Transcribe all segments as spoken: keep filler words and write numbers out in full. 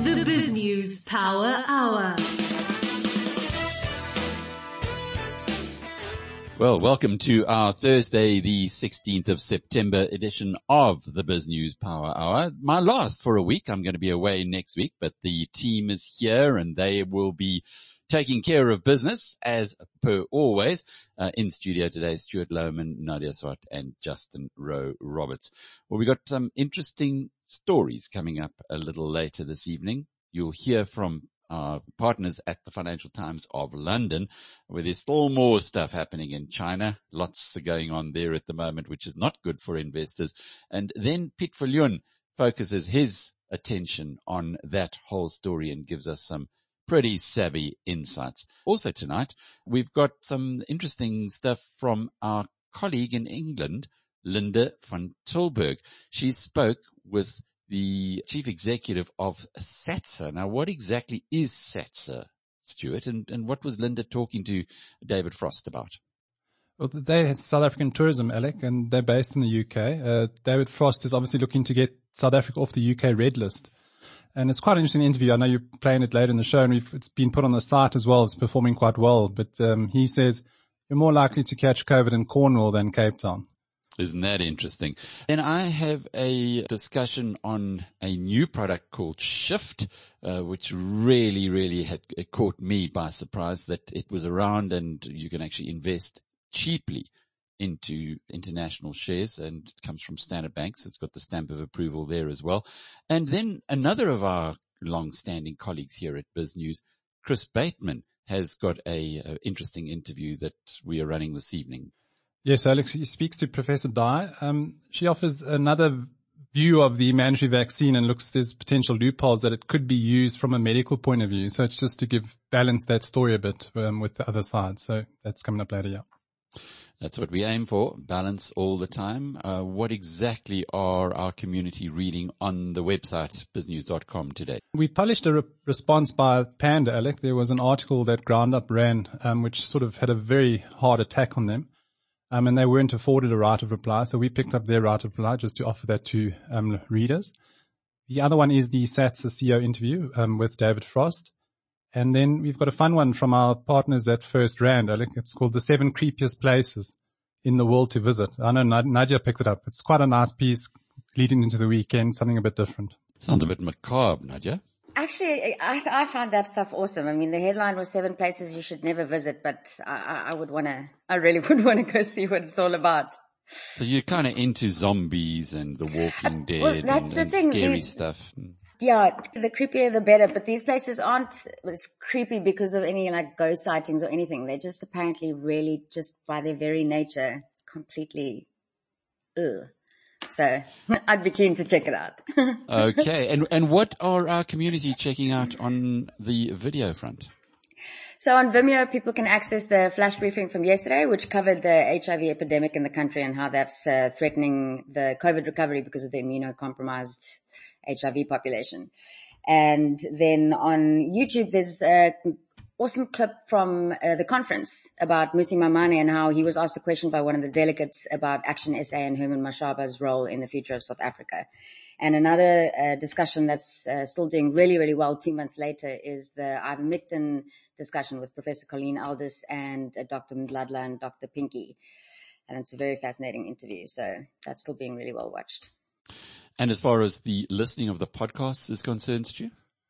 The BizNews Power Hour. Well, welcome to our Thursday, the sixteenth of September edition of the BizNews Power Hour. My last for a week. I'm going to be away next week, but the team is here and they will be taking care of business as per always. Uh, in studio today, Stuart Lohman, Nadia Swart and Justin Rowe Roberts. Well, we got some interesting stories coming up a little later this evening. You'll hear from our partners at the Financial Times of London, where there's still more stuff happening in China. Lots going on there at the moment, which is not good for investors. And then Piet Viljoen focuses his attention on that whole story and gives us some pretty savvy insights. Also tonight, we've got some interesting stuff from our colleague in England, Linda van Tilburg. She spoke with the chief executive of SATSA. Now, what exactly is SATSA, Stuart, and, and what was Linda talking to David Frost about? Well, they have South African tourism, Alec, and they're based in the U K. Uh, David Frost is obviously looking to get South Africa off the U K red list. And it's quite an interesting interview. I know you're playing it later in the show, and we've, it's been put on the site as well. It's performing quite well. But um, he says you're more likely to catch COVID in Cornwall than Cape Town. Isn't that interesting? And I have a discussion on a new product called Shift, uh, which really, really had it caught me by surprise that it was around and you can actually invest cheaply into international shares, and it comes from Standard Bank. So it's got the stamp of approval there as well. And then another of our long-standing colleagues here at BizNews, Chris Bateman, has got a, a interesting interview that we are running this evening. Yes, Alex, he speaks to Professor Dye. Um, she offers another view of the mandatory vaccine and looks, there's potential loopholes that it could be used from a medical point of view. So it's just to give balance that story a bit um, with the other side. So that's coming up later, yeah. That's what we aim for, balance all the time. Uh, what exactly are our community reading on the website, biznews dot com today? We published a re- response by Panda, Alec. There was an article that GroundUp ran, um, which sort of had a very hard attack on them. Um, and they weren't afforded a right of reply, so we picked up their right of reply just to offer that to um, readers. The other one is the SATSA C E O interview um, with David Frost. And then we've got a fun one from our partners at First Rand, Alec. It's called The Seven Creepiest Places in the World to Visit. I know Nadia picked it up. It's quite a nice piece leading into the weekend, something a bit different. Sounds a bit macabre, Nadia. Actually, I, I find that stuff awesome. I mean, the headline was seven places you should never visit, but I, I would want to, I really would want to go see what it's all about. So you're kind of into zombies and The Walking Dead well, that's and, the and thing. scary the, stuff. Yeah, the creepier the better, but these places aren't it's creepy because of any like ghost sightings or anything. They're just apparently really just by their very nature completely ugh. So I'd be keen to check it out. Okay. And, and what are our community checking out on the video front? So on Vimeo, people can access the flash briefing from yesterday, which covered the H I V epidemic in the country and how that's uh, threatening the COVID recovery because of the immunocompromised H I V population. And then on YouTube, there's a awesome clip from uh, the conference about Musi Maimane and how he was asked a question by one of the delegates about Action S A and Herman Mashaba's role in the future of South Africa. And another uh, discussion that's uh, still doing really, really well two months later is the ivermectin discussion with Professor Colleen Aldous and uh, Doctor Mdladla and Doctor Pinky. And it's a very fascinating interview. So that's still being really well watched. And as far as the listening of the podcasts is concerned, Stu?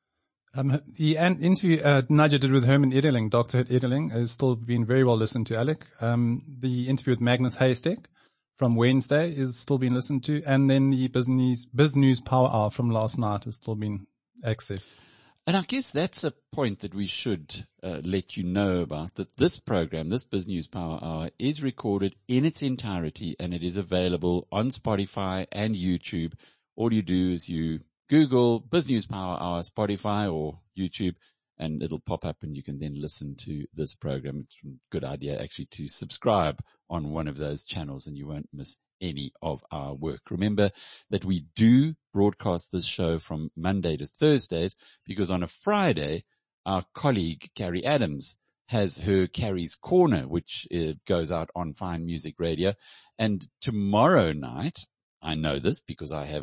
Um, the an- interview uh, Nadia did with Herman Edeling, Doctor Edeling, has still been very well listened to, Alec. Um, the interview with Magnus Haystack from Wednesday is still being listened to. And then the Business, BizNews Power Hour from last night has still been accessed. And I guess that's a point that we should uh, let you know about, that this program, this BizNews Power Hour, is recorded in its entirety and it is available on Spotify and YouTube. All you do is you Google BizNews Power Hour, Spotify or YouTube, and it'll pop up and you can then listen to this program. It's a good idea actually to subscribe on one of those channels and you won't miss any of our work. Remember that we do broadcast this show from Monday to Thursdays because on a Friday, our colleague Carrie Adams has her Carrie's Corner, which uh, goes out on Fine Music Radio. And tomorrow night, I know this because I have a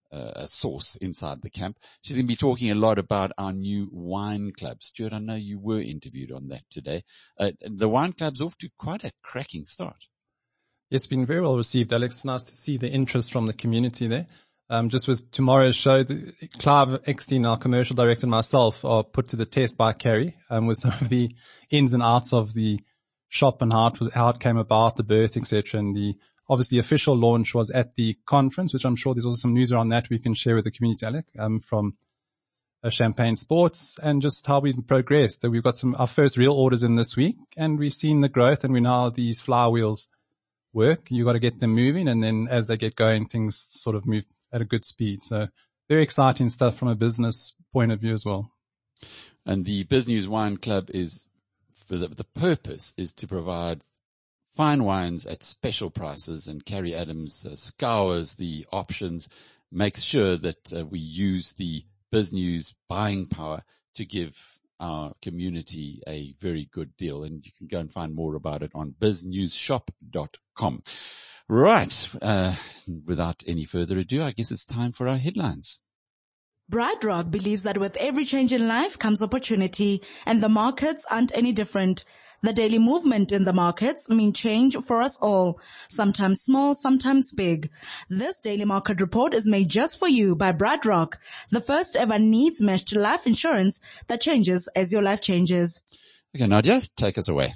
a source inside the camp. She's going to be talking a lot about our new wine club. Stuart, I know you were interviewed on that today. Uh, the wine club's off to quite a cracking start. It's been very well received, Alex. Nice to see the interest from the community there. Um, just with tomorrow's show, the, Clive Eckstein, our commercial director, and myself are put to the test by Kerry, um, with some of the ins and outs of the shop and how it was, how it came about, the birth, et cetera. And the, obviously the official launch was at the conference, which I'm sure there's also some news around that we can share with the community, Alex, um, from uh, Champagne Sports, and just how we've progressed. That we've got some, our first real orders in this week, and we've seen the growth, and we now these flywheels work. You got to get them moving, and then as they get going, things sort of move at a good speed. So very exciting stuff from a business point of view as well. And the BizNews Wine Club is, for the, the purpose is to provide fine wines at special prices, and Kerry Adams uh, scours the options, makes sure that uh, we use the BizNews buying power to give our community a very good deal. And you can go and find more about it on biz news shop dot com. Right. Uh, without any further ado, I guess it's time for our headlines. BrightRock believes that with every change in life comes opportunity, and the markets aren't any different. The daily movement in the markets mean change for us all, sometimes small, sometimes big. This daily market report is made just for you by BrightRock, the first ever needs-meshed life insurance that changes as your life changes. Okay, Nadia, take us away.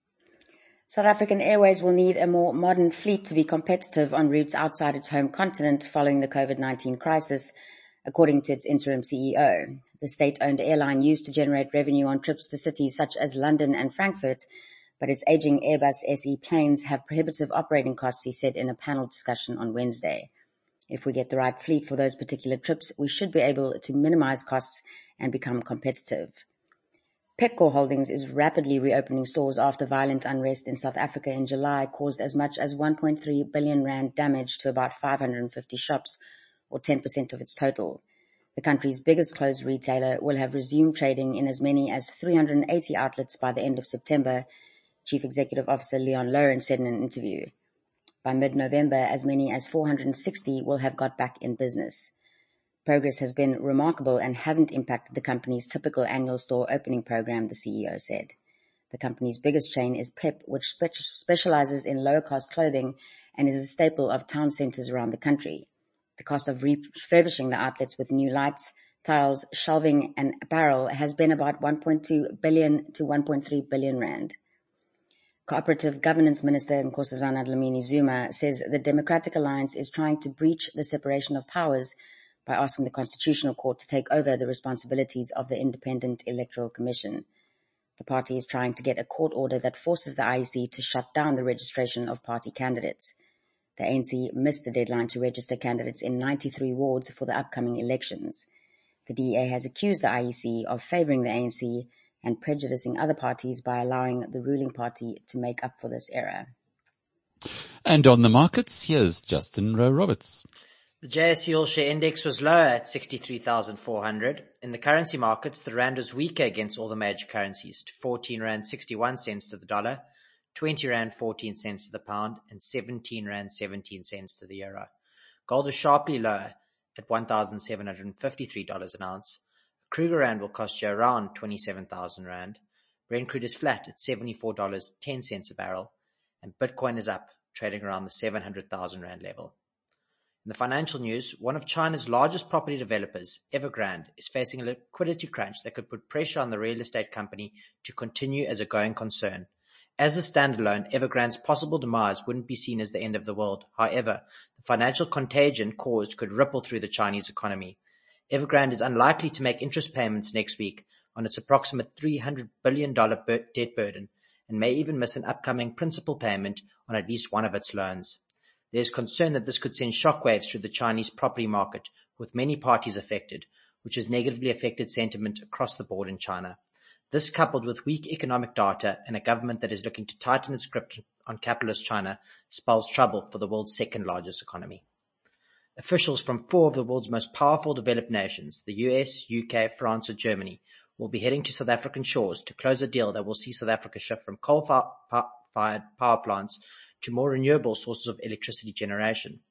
South African Airways will need a more modern fleet to be competitive on routes outside its home continent following the COVID nineteen crisis, according to its interim C E O. The state-owned airline used to generate revenue on trips to cities such as London and Frankfurt, but its aging Airbus S E planes have prohibitive operating costs, he said in a panel discussion on Wednesday. If we get the right fleet for those particular trips, we should be able to minimize costs and become competitive. Pepkor Holdings is rapidly reopening stores after violent unrest in South Africa in July caused as much as one point three billion rand damage to about five hundred fifty shops, or ten percent of its total. The country's biggest closed retailer will have resumed trading in as many as three hundred eighty outlets by the end of September, Chief Executive Officer Leon Louren said in an interview. By mid-November, as many as four hundred sixty will have got back in business. Progress has been remarkable and hasn't impacted the company's typical annual store opening program, the C E O said. The company's biggest chain is Pep, which spe- specializes in lower-cost clothing and is a staple of town centers around the country. The cost of refurbishing the outlets with new lights, tiles, shelving, and apparel has been about one point two billion to one point three billion rand. Cooperative Governance Minister Nkosazana Dlamini Zuma says the Democratic Alliance is trying to breach the separation of powers by asking the Constitutional Court to take over the responsibilities of the Independent Electoral Commission. The party is trying to get a court order that forces the I E C to shut down the registration of party candidates. The A N C missed the deadline to register candidates in ninety-three wards for the upcoming elections. The D A has accused the I E C of favouring the A N C and prejudicing other parties by allowing the ruling party to make up for this error. And on the markets, here's Justin Rowe-Roberts. The J S E All Share Index was lower at sixty-three thousand four hundred. In the currency markets, the rand was weaker against all the major currencies to fourteen rand sixty-one cents to the dollar, twenty rand fourteen cents to the pound, and seventeen rand seventeen cents to the euro. Gold was sharply lower at one thousand seven hundred fifty-three dollars an ounce. A Kruger rand will cost you around twenty-seven thousand rand. Brent crude is flat at seventy-four dollars and ten cents a barrel, and Bitcoin is up, trading around the seven hundred thousand rand level. In the financial news, one of China's largest property developers, Evergrande, is facing a liquidity crunch that could put pressure on the real estate company to continue as a going concern. As a standalone, Evergrande's possible demise wouldn't be seen as the end of the world. However, the financial contagion caused could ripple through the Chinese economy. Evergrande is unlikely to make interest payments next week on its approximate three hundred billion dollars debt burden, and may even miss an upcoming principal payment on at least one of its loans. There is concern that this could send shockwaves through the Chinese property market, with many parties affected, which has negatively affected sentiment across the board in China. This, coupled with weak economic data and a government that is looking to tighten its grip on capitalist China, spells trouble for the world's second largest economy. Officials from four of the world's most powerful developed nations, the U S, U K, France and Germany, will be heading to South African shores to close a deal that will see South Africa shift from coal-fired power plants to more renewable sources of electricity generation.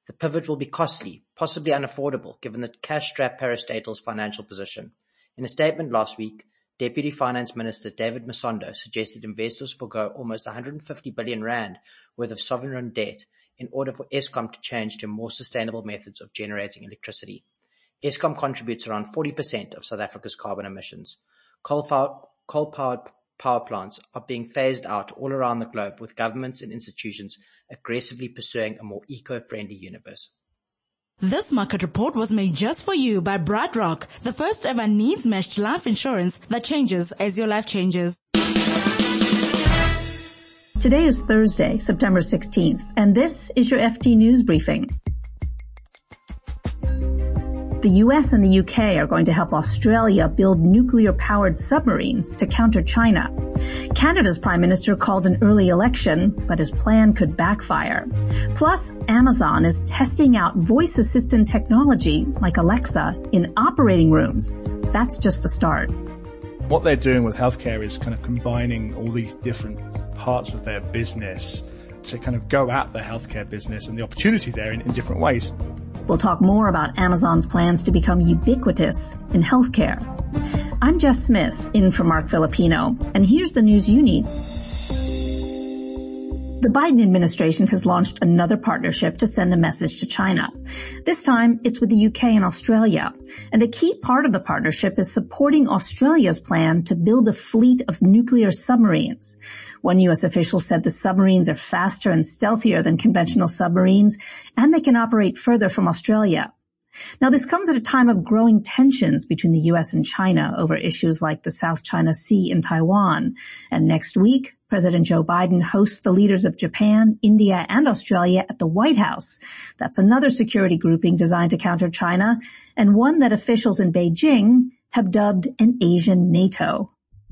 The pivot will be costly, possibly unaffordable, given the cash-strapped parastatal's financial position. In a statement last week, Deputy Finance Minister David Masondo suggested investors forgo almost one hundred fifty billion rand worth of sovereign debt in order for Eskom to change to more sustainable methods of generating electricity. Eskom contributes around forty percent of South Africa's carbon emissions. Coal-powered power plants are being phased out all around the globe, with governments and institutions aggressively pursuing a more eco-friendly universe. This market report was made just for you by BrightRock, the first ever needs-matched life insurance that changes as your life changes. Today is Thursday, September sixteenth, and this is your F T News Briefing. The U S and the U K are going to help Australia build nuclear-powered submarines to counter China. Canada's Prime Minister called an early election, but his plan could backfire. Plus, Amazon is testing out voice assistant technology like Alexa in operating rooms. That's just the start. What they're doing with healthcare is kind of combining all these different parts of their business to kind of go at the healthcare business and the opportunity there in, in different ways. We'll talk more about Amazon's plans to become ubiquitous in healthcare. I'm Jess Smith, in for Mark Filipino, and here's the news you need. The Biden administration has launched another partnership to send a message to China. This time, it's with the U K and Australia. And a key part of the partnership is supporting Australia's plan to build a fleet of nuclear submarines. One U S official said the submarines are faster and stealthier than conventional submarines, and they can operate further from Australia. Now, this comes at a time of growing tensions between the U S and China over issues like the South China Sea and Taiwan. And next week, President Joe Biden hosts the leaders of Japan, India, and Australia at the White House. That's another security grouping designed to counter China, and one that officials in Beijing have dubbed an Asian NATO.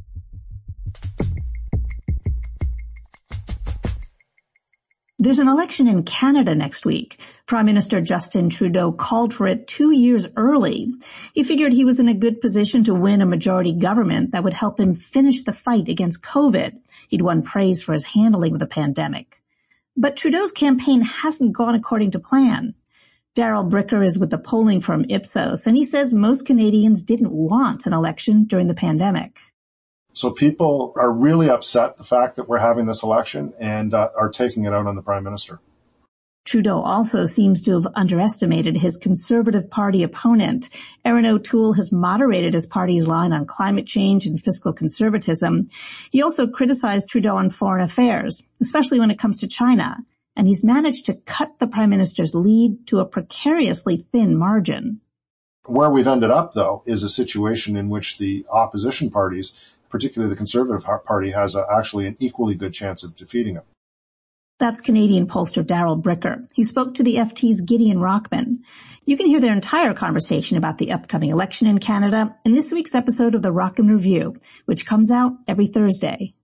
There's an election in Canada next week. Prime Minister Justin Trudeau called for it two years early. He figured he was in a good position to win a majority government that would help him finish the fight against COVID. He'd won praise for his handling of the pandemic. But Trudeau's campaign hasn't gone according to plan. Daryl Bricker is with the polling firm Ipsos, and he says most Canadians didn't want an election during the pandemic. So people are really upset the fact that we're having this election and uh, are taking it out on the Prime Minister. Trudeau also seems to have underestimated his Conservative Party opponent. Erin O'Toole has moderated his party's line on climate change and fiscal conservatism. He also criticized Trudeau on foreign affairs, especially when it comes to China. And he's managed to cut the Prime Minister's lead to a precariously thin margin. Where we've ended up, though, is a situation in which the opposition parties, particularly the Conservative Party, has a, actually an equally good chance of defeating him. That's Canadian pollster Daryl Bricker. He spoke to the F T's Gideon Rockman. You can hear their entire conversation about the upcoming election in Canada in this week's episode of the Rockman Review, which comes out every Thursday.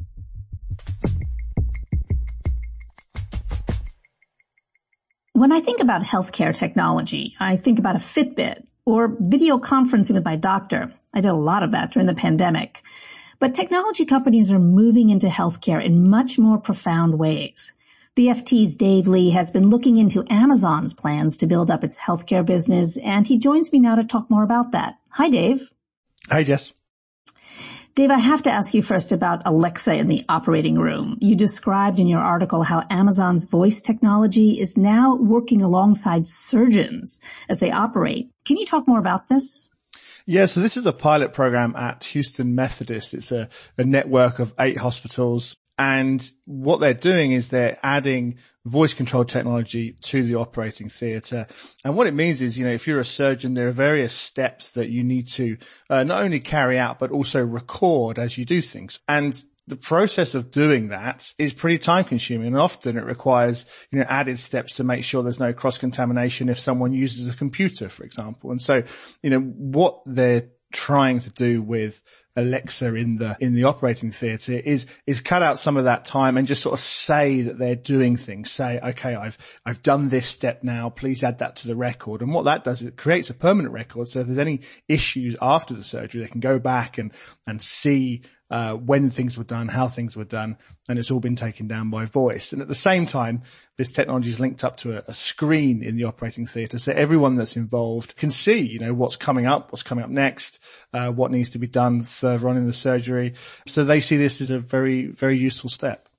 When I think about healthcare technology, I think about a Fitbit or video conferencing with my doctor. I did a lot of that during the pandemic. But technology companies are moving into healthcare in much more profound ways. The F T's Dave Lee has been looking into Amazon's plans to build up its healthcare business, and he joins me now to talk more about that. Hi, Dave. Hi, Jess. Dave, I have to ask you first about Alexa in the operating room. You described in your article how Amazon's voice technology is now working alongside surgeons as they operate. Can you talk more about this? Yeah, so this is a pilot program at Houston Methodist. It's a, a network of eight hospitals. And what they're doing is they're adding voice control technology to the operating theatre. And what it means is, you know, if you're a surgeon, there are various steps that you need to uh, not only carry out, but also record as you do things. And the process of doing that is pretty time consuming, and often it requires, you know, added steps to make sure there's no cross contamination if someone uses a computer, for example. And so, you know, what they're trying to do with Alexa in the, in the operating theatre is, is cut out some of that time and just sort of say that they're doing things. Say, okay, I've, I've done this step now. Please add that to the record. And what that does is it creates a permanent record. So if there's any issues after the surgery, they can go back and, and see uh, when things were done, how things were done, and it's all been taken down by voice. And at the same time, this technology is linked up to a, a screen in the operating theatre, so everyone that's involved can see, you know, what's coming up, what's coming up next, uh, what needs to be done further on in the surgery. So they see this as a very, very useful step.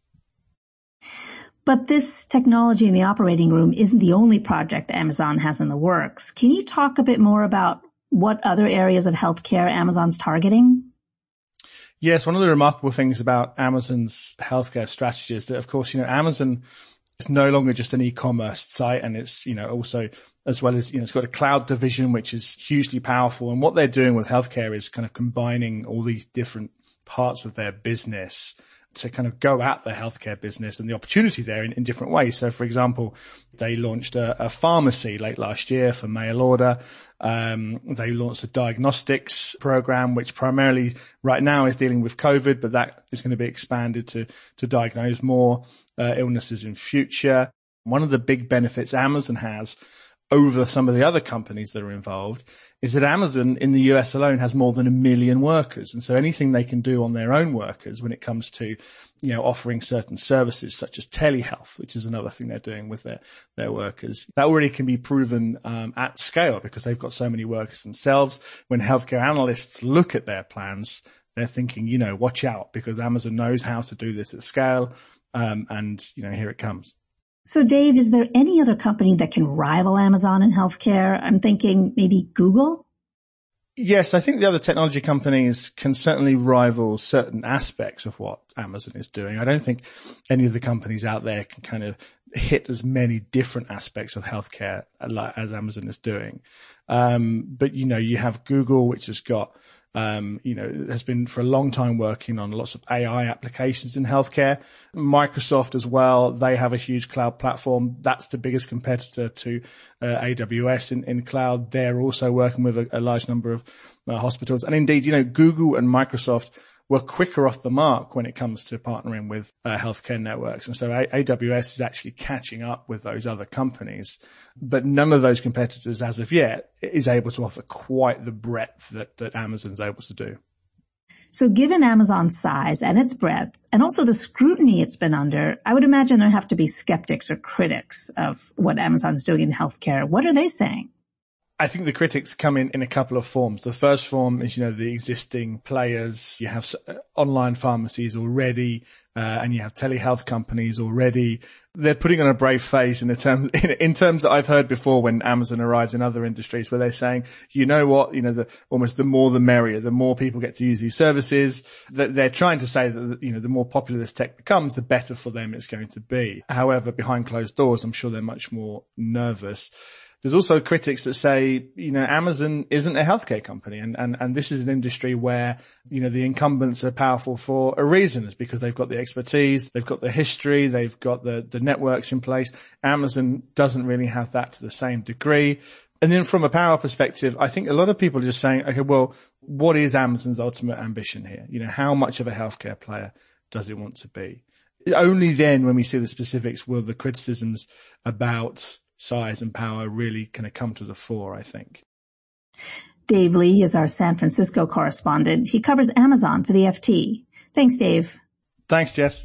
But this technology in the operating room isn't the only project Amazon has in the works. Can you talk a bit more about what other areas of healthcare Amazon's targeting? Yes, one of the remarkable things about Amazon's healthcare strategy is that, of course, you know, Amazon is no longer just an e-commerce site, and it's, you know, also, as well as, you know, it's got a cloud division, which is hugely powerful. And what they're doing with healthcare is kind of combining all these different parts of their business to kind of go at the healthcare business and the opportunity there in, in different ways. So, for example, they launched a, a pharmacy late last year for mail order. Um, they launched a diagnostics program, which primarily right now is dealing with COVID, but that is going to be expanded to, to diagnose more uh, illnesses in future. One of the big benefits Amazon has over some of the other companies that are involved is that Amazon in the U S alone has more than a million workers. And so anything they can do on their own workers when it comes to, you know, offering certain services such as telehealth, which is another thing they're doing with their, their workers, that already can be proven um, at scale because they've got so many workers themselves. When healthcare analysts look at their plans, they're thinking, you know, watch out because Amazon knows how to do this at scale. Um, and, you know, here it comes. So, Dave, is there any other company that can rival Amazon in healthcare? I'm thinking maybe Google? Yes, I think the other technology companies can certainly rival certain aspects of what Amazon is doing. I don't think any of the companies out there can kind of hit as many different aspects of healthcare as Amazon is doing. Um, but, you know, you have Google, which has got Um, you know, has been for a long time working on lots of A I applications in healthcare. Microsoft as well, they have a huge cloud platform. That's the biggest competitor to uh, A W S in, in cloud. They're also working with a, a large number of uh, hospitals. And indeed, you know, Google and Microsoft were quicker off the mark when it comes to partnering with uh, healthcare networks. And so A- AWS is actually catching up with those other companies. But none of those competitors as of yet is able to offer quite the breadth that, that Amazon's able to do. So given Amazon's size and its breadth and also the scrutiny it's been under, I would imagine there have to be skeptics or critics of what Amazon's doing in healthcare. What are they saying? I think the critics come in, in a couple of forms. The first form is, you know, the existing players. You have online pharmacies already, uh, and you have telehealth companies already. They're putting on a brave face in the terms, in, in terms that I've heard before when Amazon arrives in other industries where they're saying, you know what, you know, the, almost the more the merrier, the more people get to use these services. That they're trying to say that, you know, the more popular this tech becomes, the better for them it's going to be. However, behind closed doors, I'm sure they're much more nervous. There's also critics that say, you know, Amazon isn't a healthcare company. And, and, and this is an industry where, you know, the incumbents are powerful for a reason. It's because they've got the expertise, they've got the history, they've got the, the networks in place. Amazon doesn't really have that to the same degree. And then from a power perspective, I think a lot of people are just saying, okay, well, what is Amazon's ultimate ambition here? You know, how much of a healthcare player does it want to be? Only then, when we see the specifics, will the criticisms about size and power really kind of come to the fore, I think. Dave Lee is our San Francisco correspondent. He covers Amazon for the F T. Thanks, Dave. Thanks, Jess.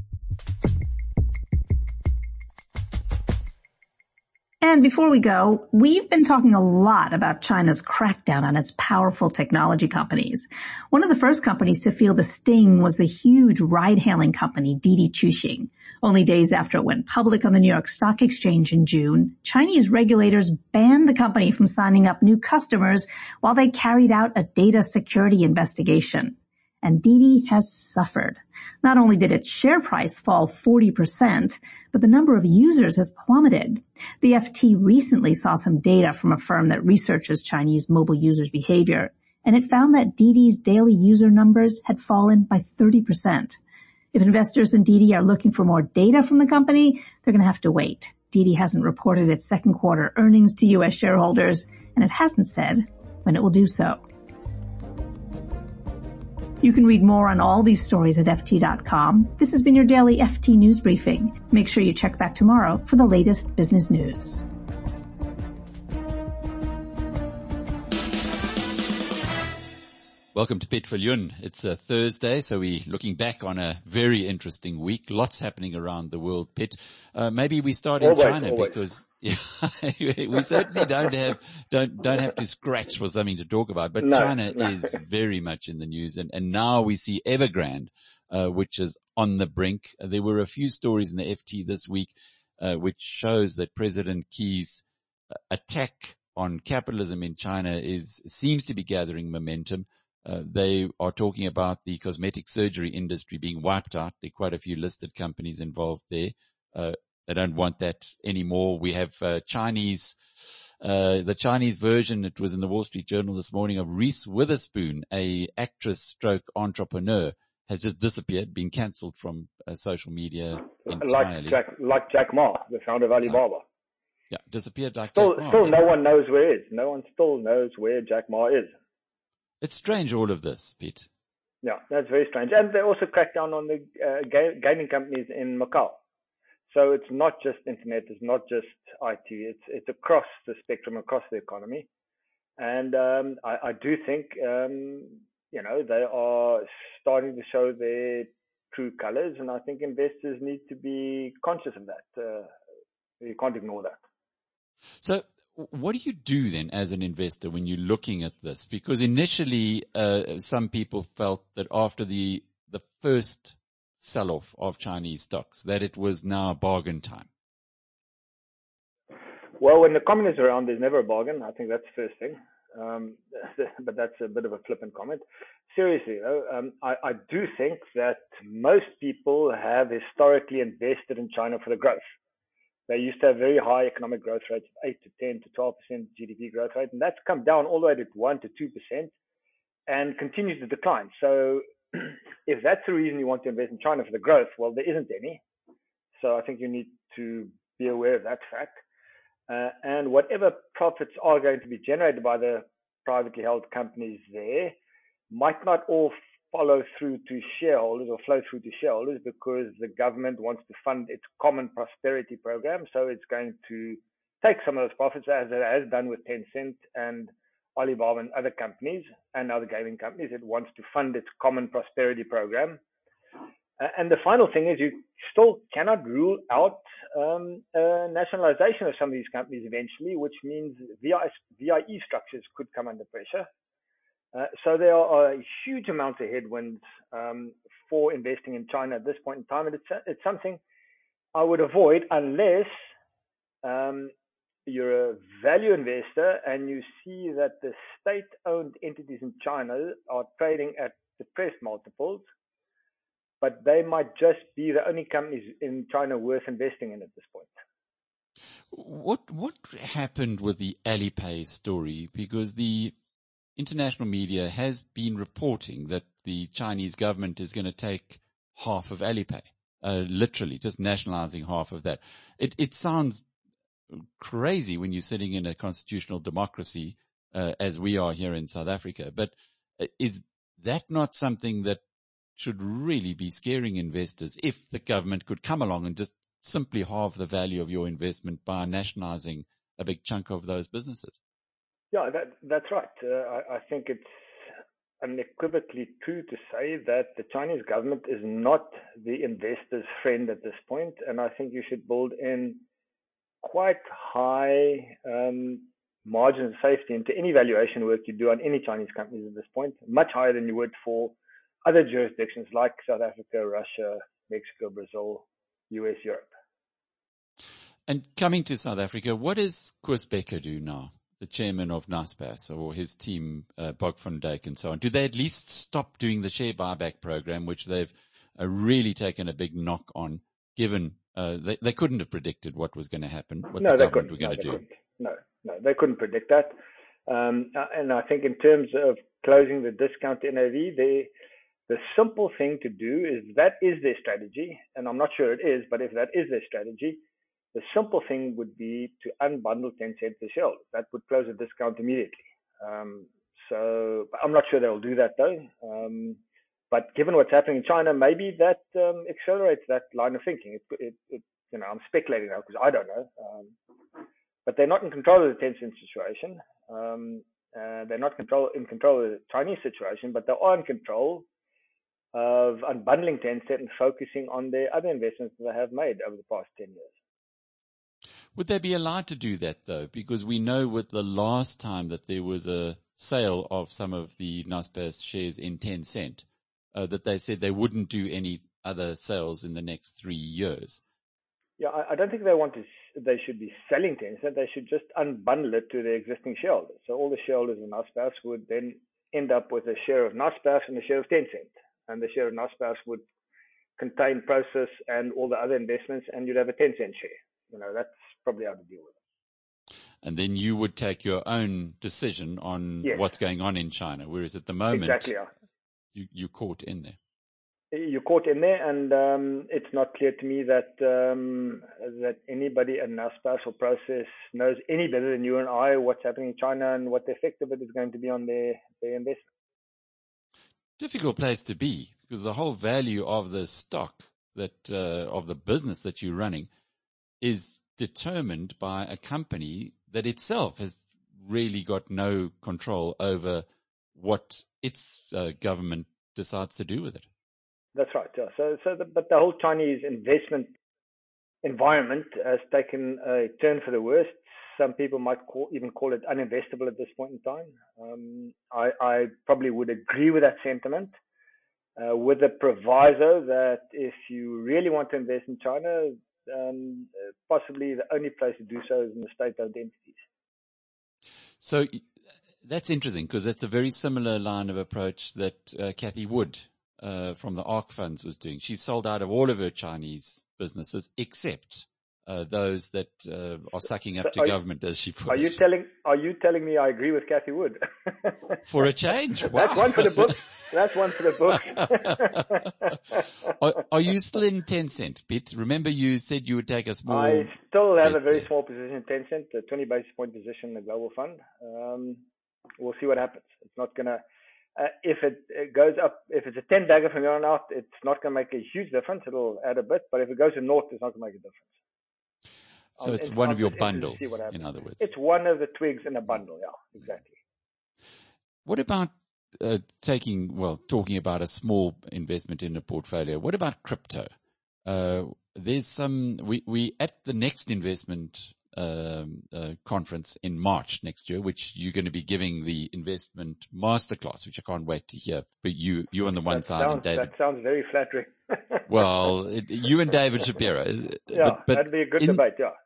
And before we go, we've been talking a lot about China's crackdown on its powerful technology companies. One of the first companies to feel the sting was the huge ride-hailing company Didi Chuxing. Only days after it went public on the New York Stock Exchange in June, Chinese regulators banned the company from signing up new customers while they carried out a data security investigation. And Didi has suffered. Not only did its share price fall forty percent, but the number of users has plummeted. The F T recently saw some data from a firm that researches Chinese mobile users' behavior, and it found that Didi's daily user numbers had fallen by thirty percent. If investors in Didi are looking for more data from the company, they're going to have to wait. Didi hasn't reported its second quarter earnings to U S shareholders, and it hasn't said when it will do so. You can read more on all these stories at F T dot com. This has been your daily F T News Briefing. Make sure you check back tomorrow for the latest business news. Welcome to Pet Viljoen. It's a Thursday, so we're looking back on a very interesting week. Lots happening around the world, Pet. Uh, maybe we start in always, China always. because yeah, we certainly don't have don't don't have to scratch for something to talk about. But No, China no. is very much in the news, and, and now we see Evergrande, uh, which is on the brink. Uh, there were a few stories in the F T this week, uh, which shows that President Xi's attack on capitalism in China is seems to be gathering momentum. Uh, they are talking about the cosmetic surgery industry being wiped out. There are quite a few listed companies involved there. Uh, they don't want that anymore. We have uh, Chinese, uh, the Chinese version, it was in the Wall Street Journal this morning, of Reese Witherspoon, a actress stroke entrepreneur, has just disappeared, been cancelled from uh, social media entirely. Like Jack, like Jack Ma, the founder of Alibaba. Yeah, disappeared like Still, Jack Ma. still yeah. no one knows where he is. No one still knows where Jack Ma is. It's strange, all of this, Pete. Yeah, that's very strange. And they also cracked down on the uh, ga- gaming companies in Macau. So it's not just internet, it's not just I T, it's it's across the spectrum, across the economy. And um, I, I do think, um, you know, they are starting to show their true colors, and I think investors need to be conscious of that. Uh, you can't ignore that. So what do you do then as an investor when you're looking at this? Because initially, uh, some people felt that after the, the first sell-off of Chinese stocks, that it was now bargain time. Well, when the communists are around, there's never a bargain. I think that's the first thing. Um, but that's a bit of a flippant comment. Seriously, though, um, I, I do think that most people have historically invested in China for the growth. They used to have very high economic growth rates of eight to ten to twelve percent G D P growth rate, and that's come down all the way to one to two percent and continues to decline. So if that's the reason you want to invest in China for the growth, well, there isn't any. So I think you need to be aware of that fact. Uh, and whatever profits are going to be generated by the privately held companies there might not all follow through to shareholders or flow through to shareholders because the government wants to fund its common prosperity program. So it's going to take some of those profits, as it has done with Tencent and Alibaba and other companies and other gaming companies. It wants to fund its common prosperity program. Uh, and the final thing is you still cannot rule out um, uh, nationalization of some of these companies eventually, which means V I E structures could come under pressure. Uh, so there are a huge amount of headwinds um, for investing in China at this point in time, and it's it's something I would avoid unless um, you're a value investor and you see that the state-owned entities in China are trading at depressed multiples, but they might just be the only companies in China worth investing in at this point. What what happened with the Alipay story? Because the international media has been reporting that the Chinese government is going to take half of Alipay, uh, literally just nationalizing half of that. It, it sounds crazy when you're sitting in a constitutional democracy, uh, as we are here in South Africa. But is that not something that should really be scaring investors if the government could come along and just simply halve the value of your investment by nationalizing a big chunk of those businesses? Yeah, that, that's right. Uh, I, I think it's unequivocally true to say that the Chinese government is not the investor's friend at this point, and I think you should build in quite high um, margins of safety into any valuation work you do on any Chinese companies at this point, much higher than you would for other jurisdictions like South Africa, Russia, Mexico, Brazil, U S, Europe. And coming to South Africa, what does Koos Bekker do now? The chairman of Naspers, or his team, uh, Bog van Dijk and so on. Do they at least stop doing the share buyback program, which they've uh, really taken a big knock on, given uh, they, they couldn't have predicted what was going to happen, what no, the they government couldn't. were going no, to do? Couldn't. No, no, they couldn't predict that. Um, and I think in terms of closing the discount to N A V, they, the simple thing to do is that is their strategy, and I'm not sure it is, but if that is their strategy, the simple thing would be to unbundle Tencent to shareholders. That would close the discount immediately. Um, so I'm not sure they'll do that though. Um, but given what's happening in China, maybe that um, accelerates that line of thinking. It, it, it, you know, I'm speculating now because I don't know. Um, but they're not in control of the Tencent situation. Um, Uh, they're not control, in control of the Chinese situation, but they are in control of unbundling Tencent and focusing on their other investments that they have made over the past ten years. Would they be allowed to do that though? Because we know with the last time that there was a sale of some of the Naspers shares in Tencent, uh, that they said they wouldn't do any other sales in the next three years. Yeah, I, I don't think they want to. They should be selling Tencent. They should just unbundle it to their existing shareholders. So all the shareholders of Naspers would then end up with a share of Naspers and a share of Tencent, and the share of Naspers would contain Prosus and all the other investments, and you'd have a Tencent share. You know, that's probably how to deal with it. And then you would take your own decision on yes. what's going on in China, whereas at the moment exactly, yeah. you, you're caught in there. You're caught in there, and um, it's not clear to me that um, that anybody at Naspers or Prosus knows any better than you and I what's happening in China and what the effect of it is going to be on their, their investment. Difficult place to be, because the whole value of the stock that uh, of the business that you're running is determined by a company that itself has really got no control over what its uh, government decides to do with it. That's right. Yeah. So, so, the, but the whole Chinese investment environment has taken a turn for the worst. Some people might call, even call it uninvestable at this point in time. Um, I, I probably would agree with that sentiment, uh, with the proviso that if you really want to invest in China, um, possibly the only place to do so is in the state-owned entities. So that's interesting, because that's a very similar line of approach that uh, Cathie Wood uh, from the ARK Funds was doing. She sold out of all of her Chinese businesses except uh, those that uh, are sucking up so to are government, you, as she put are it. You telling, are you telling me I agree with Cathie Wood? For a change. Wow. That's one for the book. That's one for the book. are, are you still in Tencent, Pete? Remember you said you would take a small... I still have a very small position in Tencent, a twenty basis point position in the global fund. Um, we'll see what happens. It's not going to... Uh, if it, it goes up, if it's a ten bagger from here on out, it's not going to make a huge difference. It'll add a bit, but if it goes to north, it's not going to make a difference. So um, it's, it's one of your bundles, in other words. It's one of the twigs in a bundle, yeah, exactly. What about uh, taking, well, talking about a small investment in a portfolio, what about crypto? Uh, there's some, we, we, at the next investment um, uh, conference in March next year, which you're going to be giving the investment masterclass, which I can't wait to hear. But you, you on the one that side sounds, and David. That sounds very flattering. Well, it, you and David Shapiro. Yeah, but, but that'd be a good in, debate, yeah.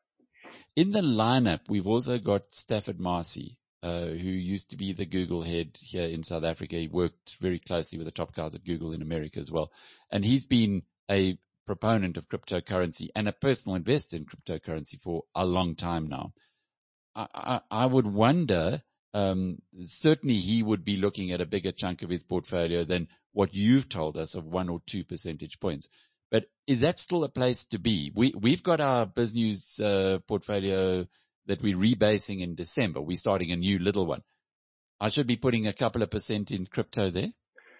In the lineup, we've also got Stafford Marcy, uh, who used to be the Google head here in South Africa. He worked very closely with the top guys at Google in America as well. And he's been a proponent of cryptocurrency and a personal investor in cryptocurrency for a long time now. I, I, I would wonder, um, certainly he would be looking at a bigger chunk of his portfolio than what you've told us of one or two percentage points. But is that still a place to be? We, we've got our BizNews uh, portfolio that we're rebasing in December. We're starting a new little one. I should be putting a couple of percent in crypto there?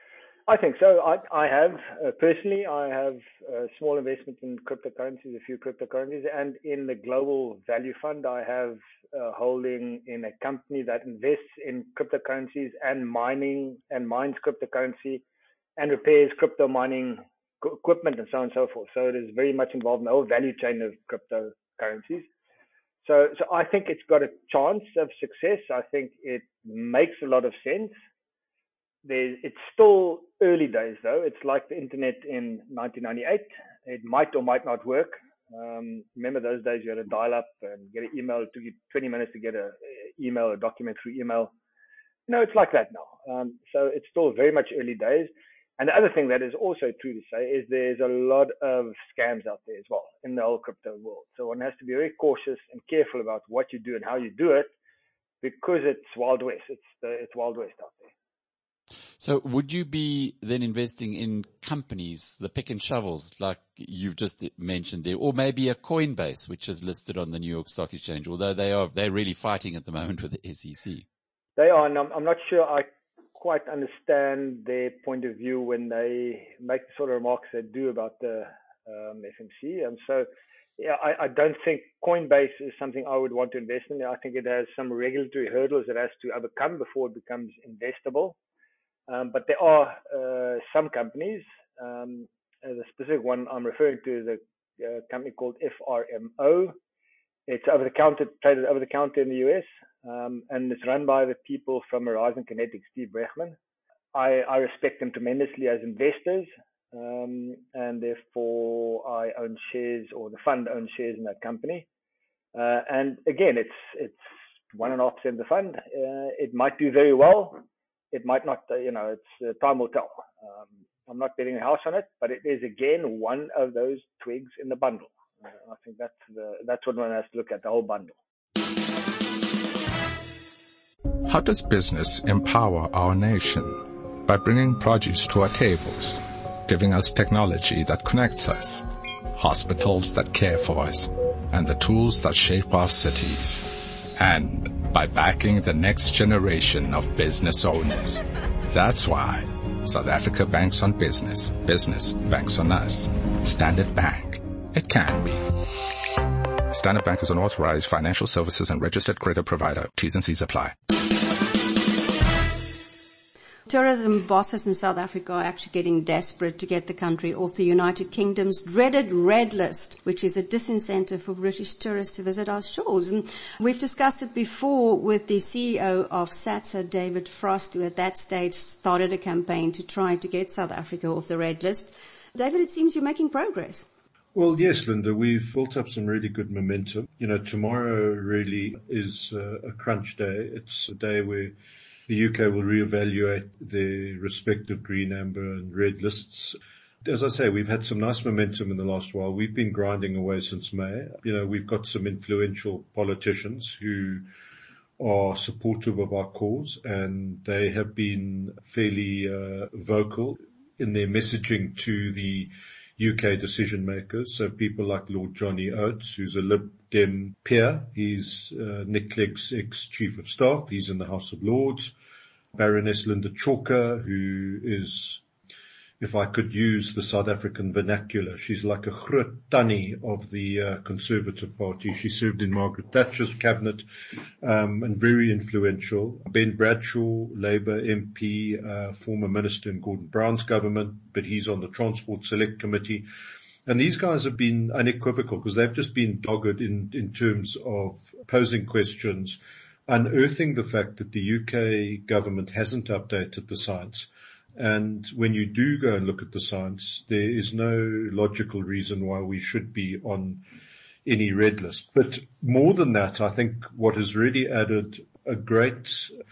I think so. I, I have, uh, personally, I have a small investment in cryptocurrencies, a few cryptocurrencies, and in the Global Value Fund, I have a holding in a company that invests in cryptocurrencies and mining and mines cryptocurrency and repairs crypto mining equipment and so on and so forth. So it is very much involved in the whole value chain of cryptocurrencies. So, so I think it's got a chance of success. I think it makes a lot of sense. There's, it's still early days though. It's like the internet in nineteen ninety-eight. It might or might not work. Um, remember those days you had a dial up and get an email. It took you twenty minutes to get a, a email, a document through email. No, it's like that now. Um, so it's still very much early days. And the other thing that is also true to say is there's a lot of scams out there as well in the whole crypto world. So one has to be very cautious and careful about what you do and how you do it, because it's Wild West. It's the, it's Wild West out there. So would you be then investing in companies, the pick and shovels, like you've just mentioned there, or maybe a Coinbase, which is listed on the New York Stock Exchange, although they are, they're really fighting at the moment with the S E C. They are, and I'm, I'm not sure I quite understand their point of view when they make the sort of remarks they do about the um, F M C. And so yeah, I, I don't think Coinbase is something I would want to invest in. I think it has some regulatory hurdles it has to overcome before it becomes investable. Um, but there are uh, some companies, um, the specific one I'm referring to is a uh, company called F R M O. It's over the counter, traded over the counter in the U S, um, and it's run by the people from Horizon Kinetics, Steve Bregman. I, I respect them tremendously as investors, um, and therefore I own shares, or the fund owns shares in that company. Uh, and again, it's it's one and a half percent of the fund. Uh, it might do very well. It might not. Uh, you know, it's uh, time will tell. Um, I'm not betting a house on it, but it is again one of those twigs in the bundle. Uh, I think that's the that's what one has to look at, the whole bundle. How does business empower our nation? By bringing produce to our tables, giving us technology that connects us, hospitals that care for us, and the tools that shape our cities. And by backing the next generation of business owners. That's why South Africa banks on business. Business banks on us. Standard Bank. It can be. Standard Bank is an authorized financial services and registered credit provider. T's and C's apply. Tourism bosses in South Africa are actually getting desperate to get the country off the United Kingdom's dreaded red list, which is a disincentive for British tourists to visit our shores. And we've discussed it before with the C E O of SATSA, David Frost, who at that stage started a campaign to try to get South Africa off the red list. David, it seems you're making progress. Well, yes, Linda, we've built up some really good momentum. You know, tomorrow really is uh, a crunch day. It's a day where the U K will reevaluate their respective green, amber and red lists. As I say, we've had some nice momentum in the last while. We've been grinding away since May. You know, we've got some influential politicians who are supportive of our cause, and they have been fairly uh, vocal in their messaging to the U K decision makers. So people like Lord Johnny Oates, who's a Lib Dem peer. He's uh, Nick Clegg's ex-chief of staff. He's in the House of Lords. Baroness Linda Chalker, who is, if I could use the South African vernacular, she's like a groot tannie of the uh, Conservative Party. She served in Margaret Thatcher's cabinet, um, and very influential. Ben Bradshaw, Labour M P, uh, former minister in Gordon Brown's government, but he's on the Transport Select Committee. And these guys have been unequivocal because they've just been dogged in, in terms of posing questions, unearthing the fact that the U K government hasn't updated the science. And when you do go and look at the science, there is no logical reason why we should be on any red list. But more than that, I think what has really added a great,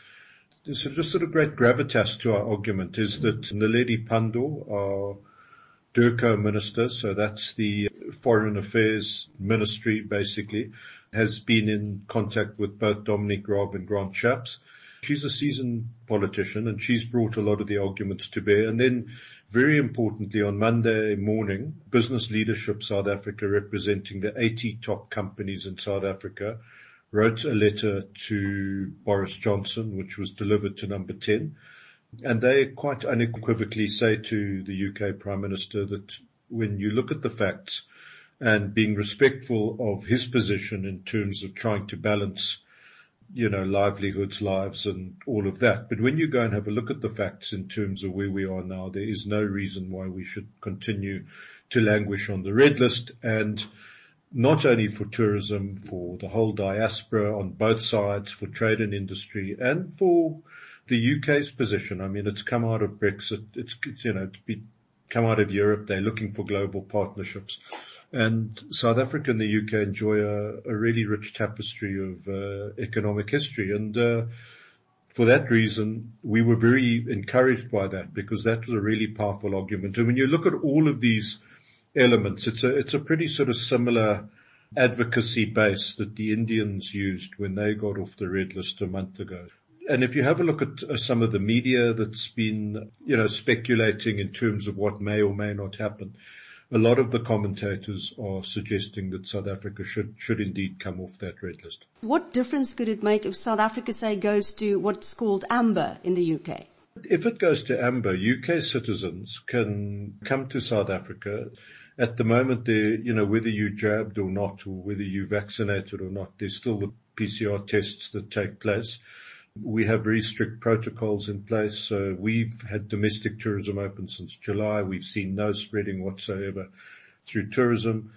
just sort of great gravitas to our argument is that Naledi Pandor, our DIRCO minister, so that's the Foreign Affairs Ministry basically, has been in contact with both Dominic Raab and Grant Shapps. She's a seasoned politician and she's brought a lot of the arguments to bear. And then very importantly, on Monday morning, Business Leadership South Africa, representing the eighty top companies in South Africa, wrote a letter to Boris Johnson, which was delivered to number ten. And they quite unequivocally say to the U K Prime Minister that when you look at the facts and being respectful of his position in terms of trying to balance, you know, livelihoods, lives and all of that. But when you go and have a look at the facts in terms of where we are now, there is no reason why we should continue to languish on the red list. And not only for tourism, for the whole diaspora on both sides, for trade and industry, and for the U K's position. I mean, it's come out of Brexit. It's, you know, it's been, come out of Europe. They're looking for global partnerships. And South Africa and the U K enjoy a, a really rich tapestry of uh, economic history. And uh, for that reason, we were very encouraged by that because that was a really powerful argument. And when you look at all of these elements, it's a, it's a pretty sort of similar advocacy base that the Indians used when they got off the red list a month ago. And if you have a look at uh, some of the media that's been, you know, speculating in terms of what may or may not happen, a lot of the commentators are suggesting that South Africa should, should indeed come off that red list. What difference could it make if South Africa, say, goes to what's called amber in the U K? If it goes to amber, U K citizens can come to South Africa at the moment, there, you know, whether you jabbed or not, or whether you vaccinated or not, there's still the P C R tests that take place. We have very strict protocols in place. So we've had domestic tourism open since July. We've seen no spreading whatsoever through tourism.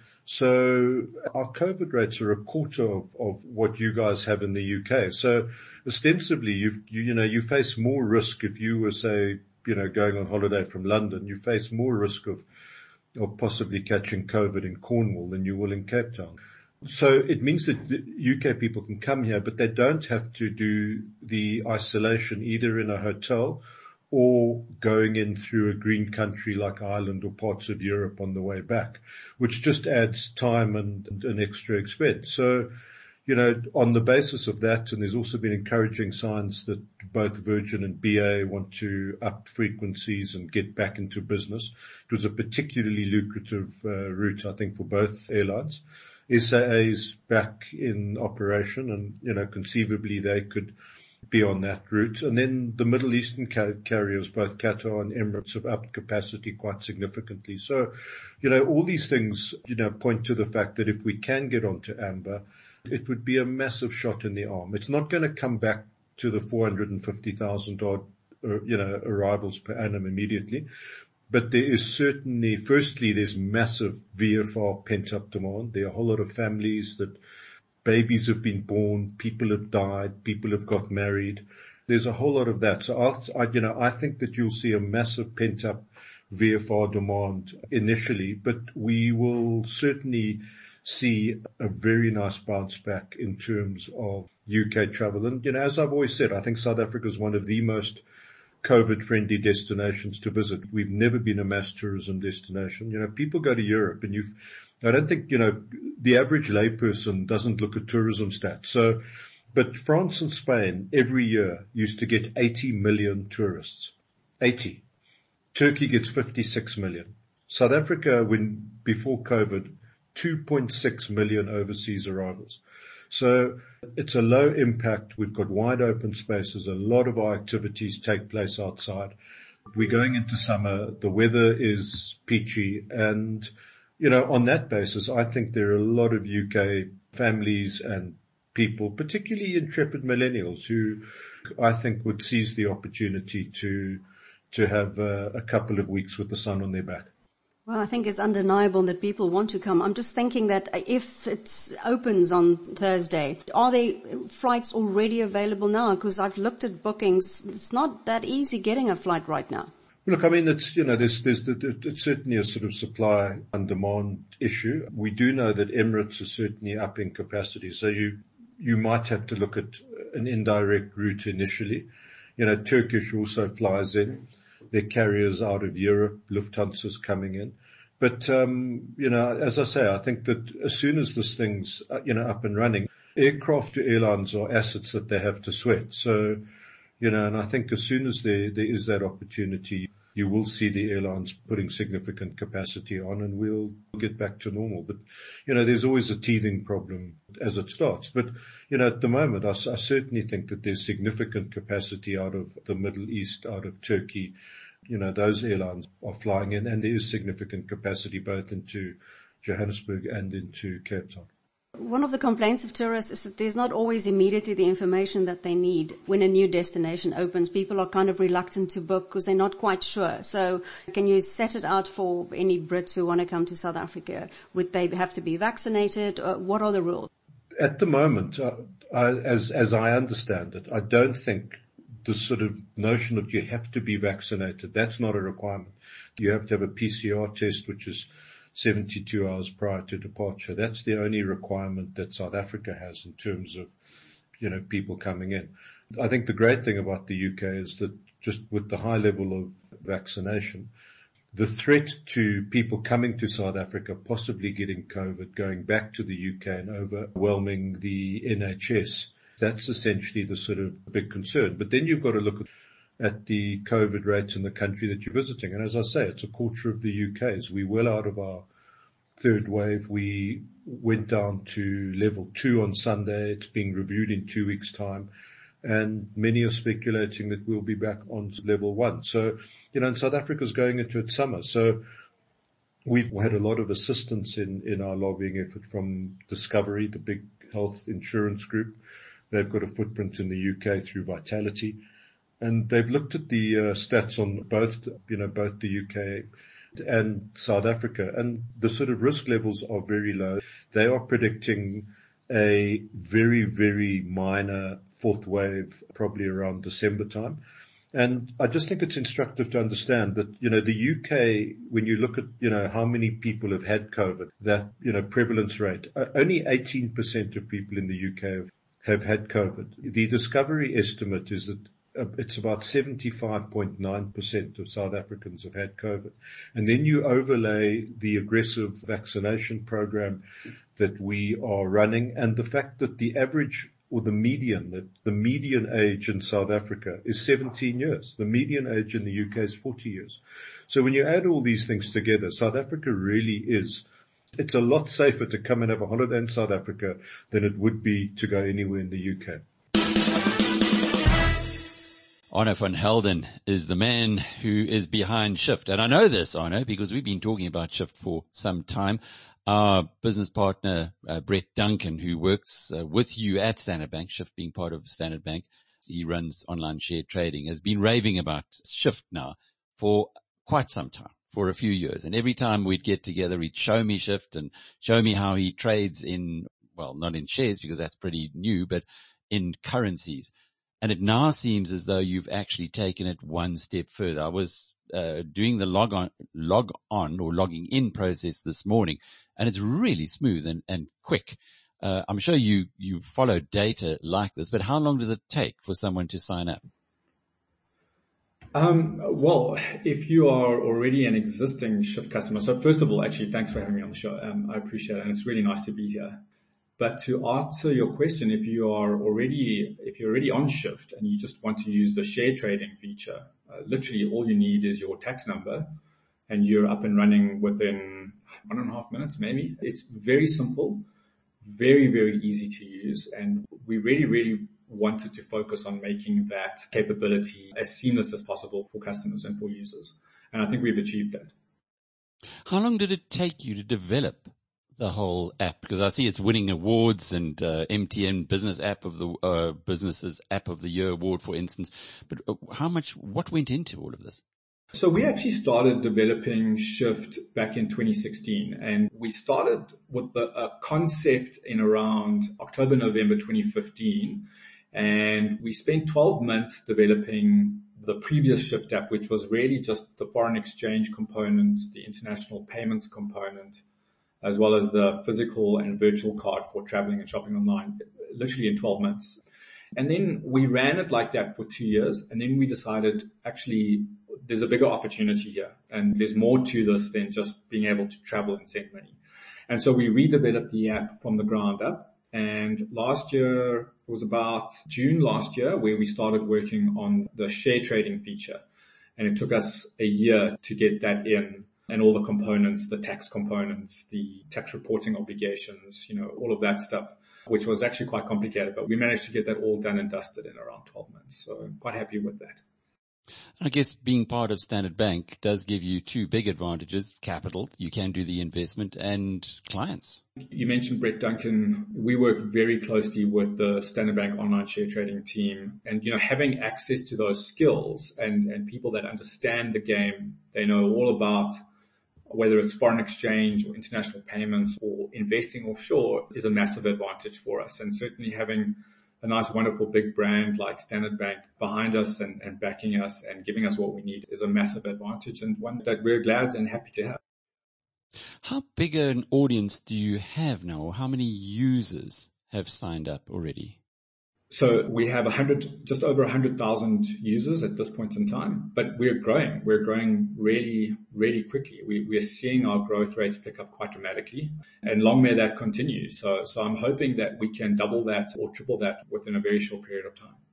So our COVID rates are a quarter of, of what you guys have in the U K. So ostensibly, you've, you, you know, you face more risk if you were, say, you know, going on holiday from London. You face more risk of, of possibly catching COVID in Cornwall than you will in Cape Town. So it means that the U K people can come here, but they don't have to do the isolation either in a hotel or going in through a green country like Ireland or parts of Europe on the way back, which just adds time and, and an extra expense. So, you know, on the basis of that, and there's also been encouraging signs that both Virgin and B A want to up frequencies and get back into business. It was a particularly lucrative uh, route, I think, for both airlines. S A A is back in operation and, you know, conceivably they could be on that route. And then the Middle Eastern car- carriers, both Qatar and Emirates, have upped capacity quite significantly. So, you know, all these things, you know, point to the fact that if we can get onto amber, it would be a massive shot in the arm. It's not going to come back to the four hundred fifty thousand odd, uh, you know, arrivals per annum immediately. But there is certainly, firstly, there's massive V F R pent-up demand. There are a whole lot of families that babies have been born, people have died, people have got married. There's a whole lot of that. So, I'll, I, you know, I think that you'll see a massive pent-up V F R demand initially, but we will certainly see a very nice bounce back in terms of U K travel. And, you know, as I've always said, I think South Africa is one of the most COVID-friendly destinations to visit. We've never been a mass tourism destination. You know, people go to Europe and you've, I don't think, you know, the average layperson doesn't look at tourism stats. So, but France and Spain every year used to get eighty million tourists. eighty. Turkey gets fifty-six million. South Africa, when, before COVID, two point six million overseas arrivals. So it's a low impact. We've got wide open spaces. A lot of our activities take place outside. We're going into summer. The weather is peachy. And, you know, on that basis, I think there are a lot of U K families and people, particularly intrepid millennials, who I think would seize the opportunity to, to have uh, a couple of weeks with the sun on their back. Well, I think it's undeniable that people want to come. I'm just thinking that if it opens on Thursday, are there flights already available now? Because I've looked at bookings. It's not that easy getting a flight right now. Look, I mean, it's, you know, there's, there's, it's certainly a sort of supply and demand issue. We do know that Emirates is certainly upping capacity. So you, you might have to look at an indirect route initially. You know, Turkish also flies in. Their carriers out of Europe, Lufthansa's coming in. But, um, you know, as I say, I think that as soon as this thing's, you know, up and running, aircraft to airlines are assets that they have to sweat. So, you know, and I think as soon as there, there is that opportunity, you will see the airlines putting significant capacity on and we'll get back to normal. But, you know, there's always a teething problem as it starts. But, you know, at the moment, I, I certainly think that there's significant capacity out of the Middle East, out of Turkey. You know, those airlines are flying in and there is significant capacity both into Johannesburg and into Cape Town. One of the complaints of tourists is that there's not always immediately the information that they need when a new destination opens. People are kind of reluctant to book because they're not quite sure. So can you set it out for any Brits who want to come to South Africa? Would they have to be vaccinated? Or what are the rules? At the moment, uh, I, as, as I understand it, I don't think the sort of notion that you have to be vaccinated, that's not a requirement. You have to have a P C R test, which is seventy-two hours prior to departure. That's the only requirement that South Africa has in terms of, you know, people coming in. I think the great thing about the U K is that just with the high level of vaccination, the threat to people coming to South Africa, possibly getting COVID, going back to the U K and overwhelming the N H S, that's essentially the sort of big concern. But then you've got to look at at the COVID rates in the country that you're visiting. And as I say, it's a quarter of the U K's. We're well out of our third wave. We went down to level two on Sunday. It's being reviewed in two weeks' time. And many are speculating that we'll be back on level one. So, you know, and South Africa's going into its summer. So We've had a lot of assistance in, in our lobbying effort from Discovery, the big health insurance group. They've got a footprint in the U K through Vitality. And they've looked at the uh, stats on both, you know, both the U K and South Africa, and the sort of risk levels are very low. They are predicting a very, very minor fourth wave, probably around December time. And I just think it's instructive to understand that, you know, the U K, when you look at, you know, how many people have had COVID, that, you know, prevalence rate, uh, only eighteen percent of people in the U K have, have had COVID. The Discovery estimate is that uh, it's about seventy-five point nine percent of South Africans have had COVID. And then you overlay the aggressive vaccination program that we are running and the fact that the average or the median, the, the median age in South Africa is seventeen years. The median age in the U K is forty years. So when you add all these things together, South Africa really is, it's a lot safer to come and have a holiday in South Africa than it would be to go anywhere in the U K. Arno van Helden is the man who is behind Shift. And I know this, Arno, because we've been talking about Shift for some time. Our business partner, uh, Brett Duncan, who works uh, with you at Standard Bank, Shift being part of Standard Bank, he runs online share trading, has been raving about Shift now for quite some time, for a few years. And every time we'd get together, he'd show me Shift and show me how he trades in, well, not in shares because that's pretty new, but in currencies. And it now seems as though you've actually taken it one step further. I was uh, doing the log on, log on or logging in process this morning, and it's really smooth and, and quick. Uh, I'm sure you, you follow data like this, but how long does it take for someone to sign up? Um, well, if you are already an existing Shift customer, so first of all, actually, thanks for having me on the show. Um, I appreciate it, and it's really nice to be here. But to answer your question, if you are already, if you're already on Shift and you just want to use the share trading feature, uh, literally all you need is your tax number and you're up and running within one and a half minutes, maybe. It's very simple, very, very easy to use. And we really, really wanted to focus on making that capability as seamless as possible for customers and for users. And I think we've achieved that. How long did it take you to develop the whole app? Because I see it's winning awards and uh, M T N Business App of the uh, Businesses App of the Year award, for instance. But uh, how much, what went into all of this? So we actually started developing Shift back in twenty sixteen, and we started with the a concept in around October, November twenty fifteen, and we spent twelve months developing the previous Shift app, which was really just the foreign exchange component, the international payments component, as well as the physical and virtual card for traveling and shopping online, literally in twelve months. And then we ran it like that for two years. And then we decided, actually, there's a bigger opportunity here. And there's more to this than just being able to travel and send money. And so we redeveloped the app from the ground up. And last year, it was about June last year, where we started working on the share trading feature. And it took us a year to get that in. And all the components, the tax components, the tax reporting obligations, you know, all of that stuff, which was actually quite complicated, but we managed to get that all done and dusted in around twelve months. So I'm quite happy with that. I guess being part of Standard Bank does give you two big advantages: capital, you can do the investment, and clients. You mentioned Brett Duncan. We work very closely with the Standard Bank online share trading team, and, you know, having access to those skills and, and people that understand the game, they know all about whether it's foreign exchange or international payments or investing offshore, is a massive advantage for us. And certainly having a nice, wonderful big brand like Standard Bank behind us and, and backing us and giving us what we need is a massive advantage, and one that we're glad and happy to have. How big an audience do you have now, or how many users have signed up already? So we have a hundred, just over a hundred thousand users at this point in time, but we're growing. We're growing really, really quickly. We, we're seeing our growth rates pick up quite dramatically, and long may that continue. So, so I'm hoping that we can double that or triple that within a very short period of time.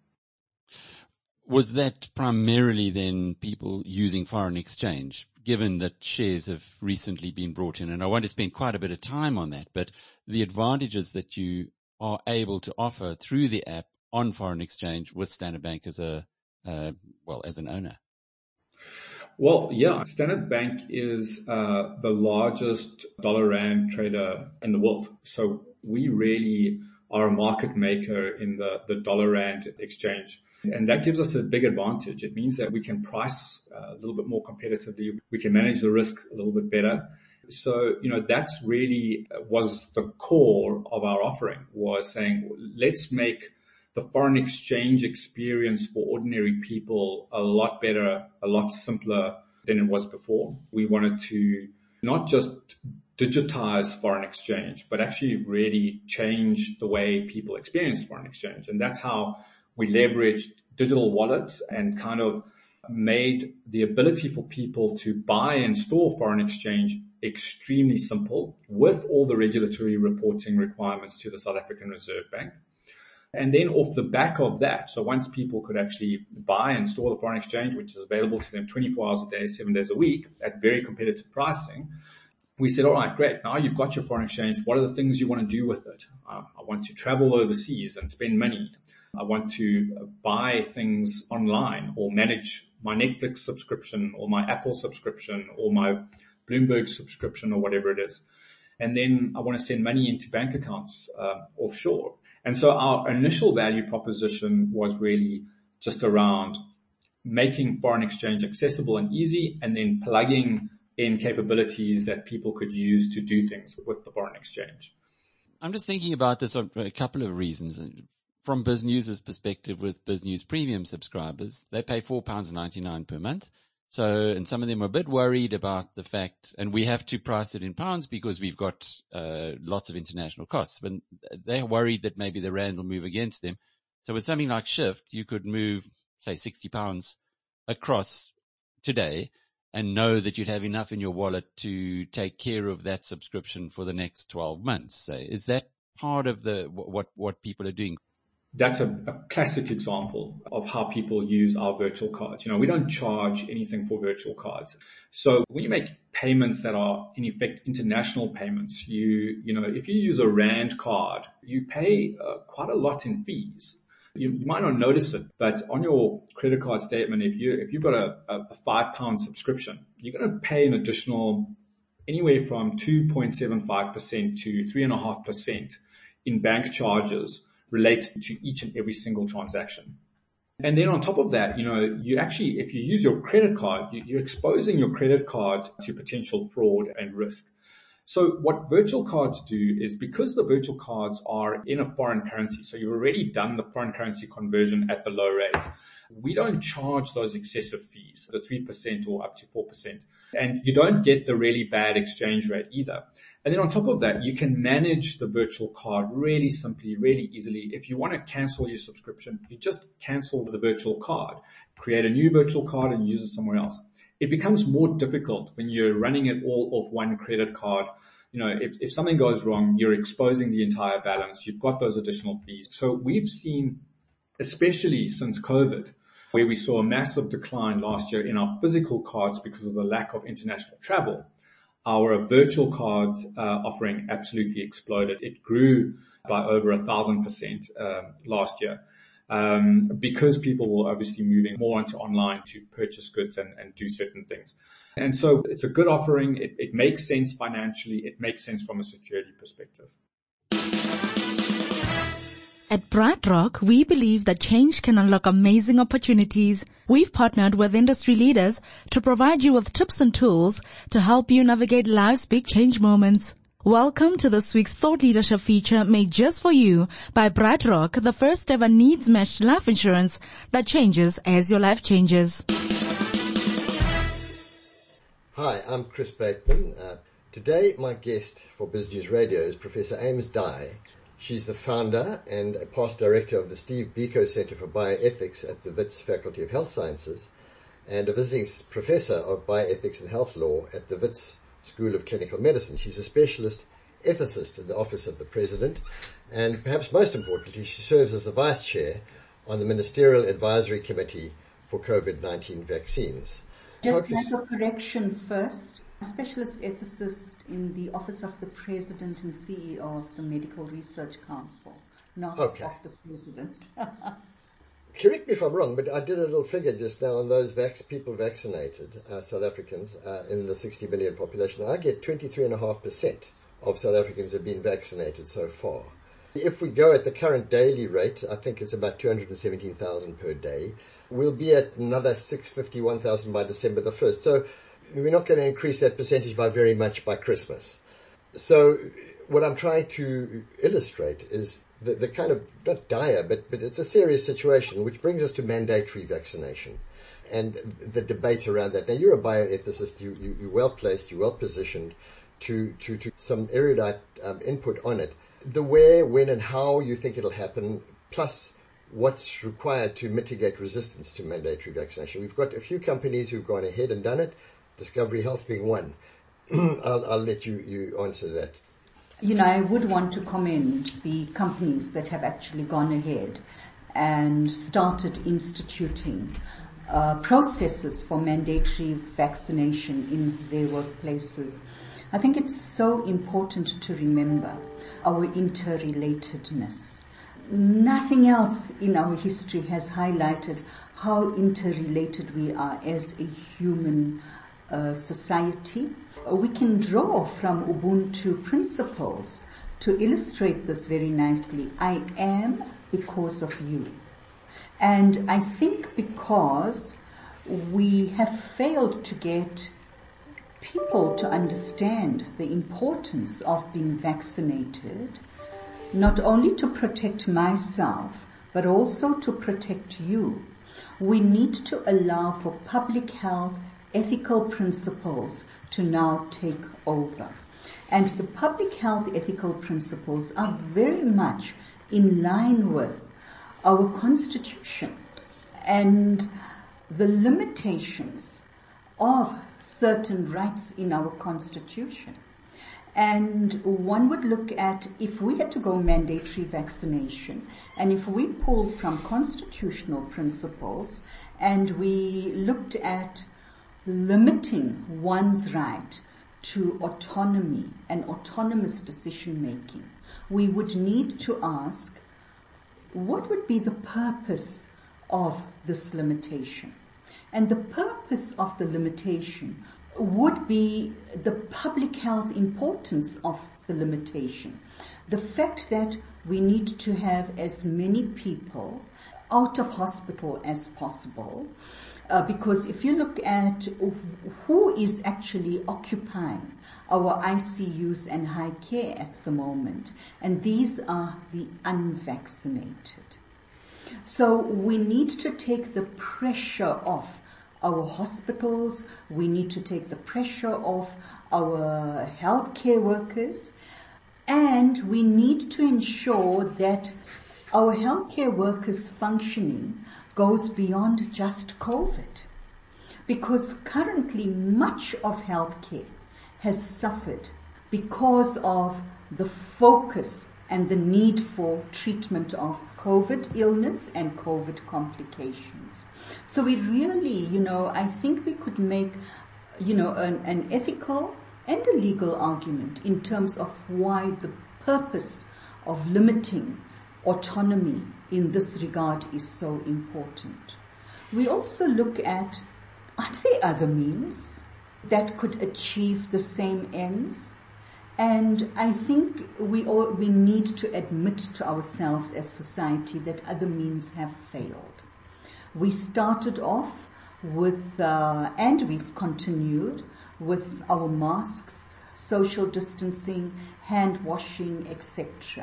Was that primarily then people using foreign exchange, given that shares have recently been brought in? And I want to spend quite a bit of time on that, but the advantages that you are able to offer through the app on foreign exchange with Standard Bank as a, uh, well, as an owner? Well, yeah, Standard Bank is uh, the largest dollar rand trader in the world. So we really are a market maker in the, the dollar rand exchange. And that gives us a big advantage. It means that we can price uh, a little bit more competitively. We can manage the risk a little bit better. So, you know, that's really was the core of our offering, was saying, let's make the foreign exchange experience for ordinary people a lot better, a lot simpler than it was before. We wanted to not just digitize foreign exchange, but actually really change the way people experience foreign exchange. And that's how we leveraged digital wallets and kind of made the ability for people to buy and store foreign exchange extremely simple with all the regulatory reporting requirements to the South African Reserve Bank. And then off the back of that, so once people could actually buy and store the foreign exchange, which is available to them twenty-four hours a day, seven days a week at very competitive pricing, we said, all right, great. Now you've got your foreign exchange. What are the things you want to do with it? Uh, I want to travel overseas and spend money. I want to buy things online or manage my Netflix subscription or my Apple subscription or my Bloomberg subscription or whatever it is. And then I want to send money into bank accounts uh, offshore. And so our initial value proposition was really just around making foreign exchange accessible and easy, and then plugging in capabilities that people could use to do things with the foreign exchange. I'm just thinking about this for a couple of reasons. From BizNews' perspective, with BizNews Premium subscribers, they pay four pounds ninety-nine per month. So, and some of them are a bit worried about the fact, and we have to price it in pounds because we've got uh, lots of international costs, but they're worried that maybe the rand will move against them. So with something like Shift, you could move, say, sixty pounds across today and know that you'd have enough in your wallet to take care of that subscription for the next twelve months. So is that part of the what what people are doing? That's a, a classic example of how people use our virtual cards. You know, we don't charge anything for virtual cards. So when you make payments that are in effect international payments, you, you know, if you use a Rand card, you pay uh, quite a lot in fees. You, you might not notice it, but on your credit card statement, if you, if you've got a, a five pound subscription, you're going to pay an additional anywhere from two point seven five percent to three and a half percent in bank charges related to each and every single transaction. And then on top of that, you know, you actually, if you use your credit card, you're exposing your credit card to potential fraud and risk. So what virtual cards do is, because the virtual cards are in a foreign currency, so you've already done the foreign currency conversion at the low rate, we don't charge those excessive fees, the three percent or up to four percent. And you don't get the really bad exchange rate either. And then on top of that, you can manage the virtual card really simply, really easily. If you want to cancel your subscription, you just cancel the virtual card, create a new virtual card and use it somewhere else. It becomes more difficult when you're running it all off one credit card. You know, if, if something goes wrong, you're exposing the entire balance. You've got those additional fees. So we've seen, especially since COVID, where we saw a massive decline last year in our physical cards because of the lack of international travel, our virtual cards uh, offering absolutely exploded. It grew by over a thousand percent um, last year um, because people were obviously moving more onto online to purchase goods and, and do certain things. And so it's a good offering. It, it makes sense financially. It makes sense from a security perspective. At BrightRock, we believe that change can unlock amazing opportunities. We've partnered with industry leaders to provide you with tips and tools to help you navigate life's big change moments. Welcome to this week's Thought Leadership feature made just for you by BrightRock, the first ever needs-matched life insurance that changes as your life changes. Hi, I'm Chris Bateman. Uh, today my guest for BizNews Radio is Professor Ames Dye. She's the founder and a past director of the Steve Biko Center for Bioethics at the Wits Faculty of Health Sciences and a visiting professor of bioethics and health law at the Wits School of Clinical Medicine. She's a specialist ethicist in the Office of the President, and perhaps most importantly, she serves as the vice chair on the Ministerial Advisory Committee for COVID nineteen vaccines. Just make a correction first. Specialist ethicist in the Office of the President and C E O of the Medical Research Council, not okay. of the President. correct me if I'm wrong, but I did a little figure just now on those vac- people vaccinated, uh, South Africans, uh, in the sixty million population. I get twenty-three point five percent of South Africans have been vaccinated so far. If we go at the current daily rate, I think it's about two hundred seventeen thousand per day. We'll be at another six hundred fifty-one thousand by December the first. So we're not going to increase that percentage by very much by Christmas. So what I'm trying to illustrate is the, the kind of, not dire, but, but it's a serious situation, which brings us to mandatory vaccination and the debate around that. Now, you're a bioethicist. You, you, you're well placed. You're well positioned to, to, to some erudite um, input on it. The where, when, and how you think it'll happen, plus what's required to mitigate resistance to mandatory vaccination. We've got a few companies who've gone ahead and done it, Discovery Health being one. I'll, I'll let you, you answer that. You know, I would want to commend the companies that have actually gone ahead and started instituting uh, processes for mandatory vaccination in their workplaces. I think it's so important to remember our interrelatedness. Nothing else in our history has highlighted how interrelated we are as a human uh, society. We can draw from Ubuntu principles to illustrate this very nicely. I am because of you. And I think because we have failed to get people to understand the importance of being vaccinated, not only to protect myself, but also to protect you. We need to allow for public health ethical principles to now take over. And the public health ethical principles are very much in line with our Constitution and the limitations of certain rights in our Constitution. And one would look at, if we had to go mandatory vaccination, and if we pulled from constitutional principles and we looked at limiting one's right to autonomy and autonomous decision making, we would need to ask, what would be the purpose of this limitation? And the purpose of the limitation would be the public health importance of the limitation. The fact that we need to have as many people out of hospital as possible, uh, because if you look at who is actually occupying our I C Us and high care at the moment, and these are the unvaccinated. So we need to take the pressure off our hospitals, we need to take the pressure off our healthcare workers, and we need to ensure that our healthcare workers' functioning goes beyond just COVID. Because currently much of healthcare has suffered because of the focus and the need for treatment of COVID illness and COVID complications. So we really, you know, I think we could make, you know, an, an ethical and a legal argument in terms of why the purpose of limiting autonomy in this regard is so important. We also look at, are there other means that could achieve the same ends? And I think we all, we need to admit to ourselves as society that other means have failed. We started off with, uh, and we've continued with our masks, social distancing, hand washing, et cetera.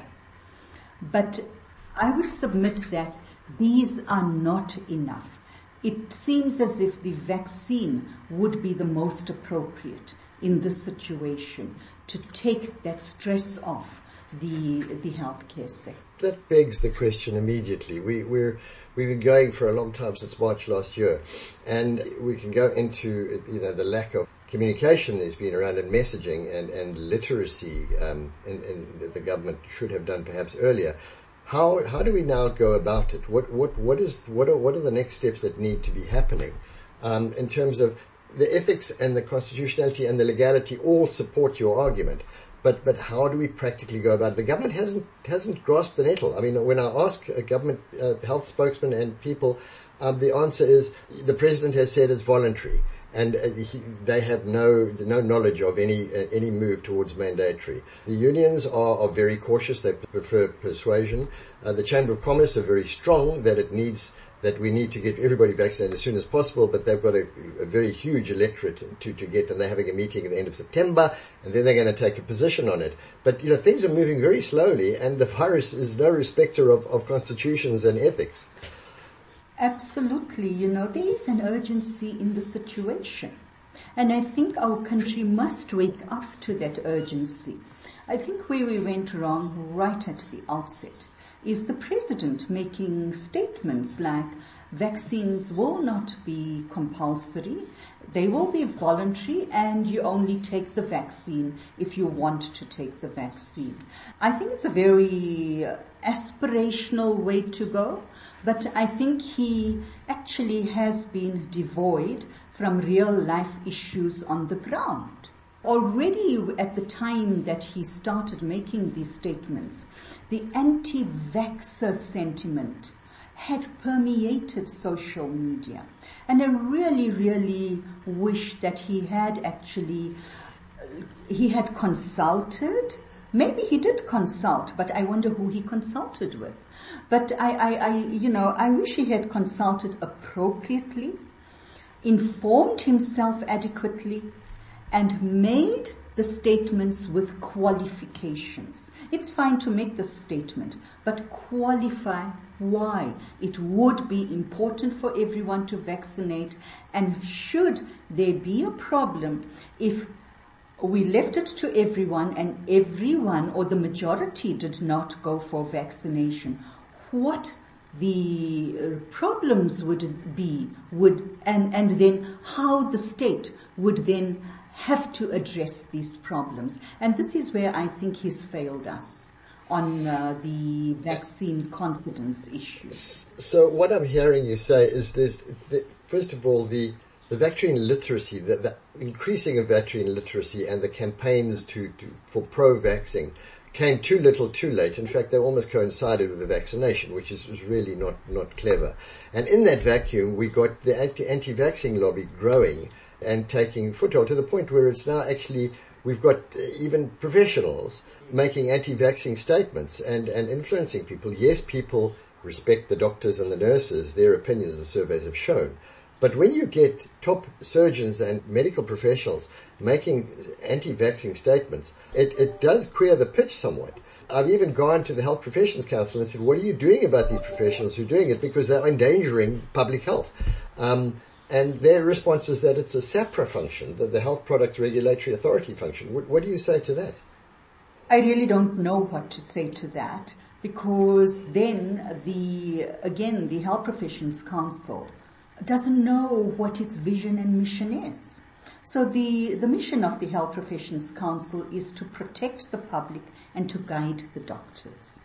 But I would submit that these are not enough. It seems as if the vaccine would be the most appropriate in this situation to take that stress off the the healthcare sector. That begs the question immediately. We, we're, we've been going for a long time, since March last year, and we can go into, you know, the lack of communication there's been around and messaging and, and literacy, um, in, in that the government should have done perhaps earlier. How, how do we now go about it? What, what, what is, what are, what are the next steps that need to be happening, um, in terms of the ethics and the constitutionality and the legality all support your argument. But, but how do we practically go about it? The government hasn't, hasn't grasped the nettle. I mean, when I ask a government uh, health spokesman and people, um, the answer is the president has said it's voluntary. And uh, he, they have no no knowledge of any uh, any move towards mandatory. The unions are, are very cautious; they prefer persuasion. Uh, the Chamber of Commerce are very strong that it needs that we need to get everybody vaccinated as soon as possible. But they've got a, a very huge electorate to to get, and they're having a meeting at the end of September, and then they're going to take a position on it. But you know, things are moving very slowly, and the virus is no respecter of, of constitutions and ethics. Absolutely. You know, there is an urgency in the situation. And I think our country must wake up to that urgency. I think where we went wrong right at the outset is the president making statements like vaccines will not be compulsory, they will be voluntary, and you only take the vaccine if you want to take the vaccine. I think it's a very aspirational way to go, but I think he actually has been devoid from real life issues on the ground. Already at the time that he started making these statements, the anti-vaxxer sentiment had permeated social media. And I really, really wish that he had actually, he had consulted. Maybe he did consult, but I wonder who he consulted with. But I, I, I, you know, I wish he had consulted appropriately, informed himself adequately, and made the statements with qualifications. It's fine to make the statement, but qualify why it would be important for everyone to vaccinate, and should there be a problem if we left it to everyone and everyone or the majority did not go for vaccination, what the problems would be, would and, and then how the state would then have to address these problems. And this is where I think he's failed us on uh, the vaccine confidence issue. So what I'm hearing you say is this, the, first of all, the, the vaccine literacy, the, the increasing of vaccine literacy and the campaigns to, to for pro-vaxxing came too little too late. In fact, they almost coincided with the vaccination, which is, is really not, not clever. And in that vacuum, we got the anti, anti-vaxxing lobby growing and taking foothold to the point where it's now actually, we've got even professionals making anti-vaxxing statements and, and influencing people. Yes, people respect the doctors and the nurses, their opinions, the surveys have shown. But when you get top surgeons and medical professionals making anti-vaxxing statements, it, it does queer the pitch somewhat. I've even gone to the Health Professions Council and said, what are you doing about these professionals who are doing it? Because they're endangering public health. Um, and their response is that it's a SAPRA function, the, the Health Product Regulatory Authority function. What, what do you say to that? I really don't know what to say to that, because then the, again, the Health Professions Council doesn't know what its vision and mission is. So the, the mission of the Health Professions Council is to protect the public and to guide the doctors.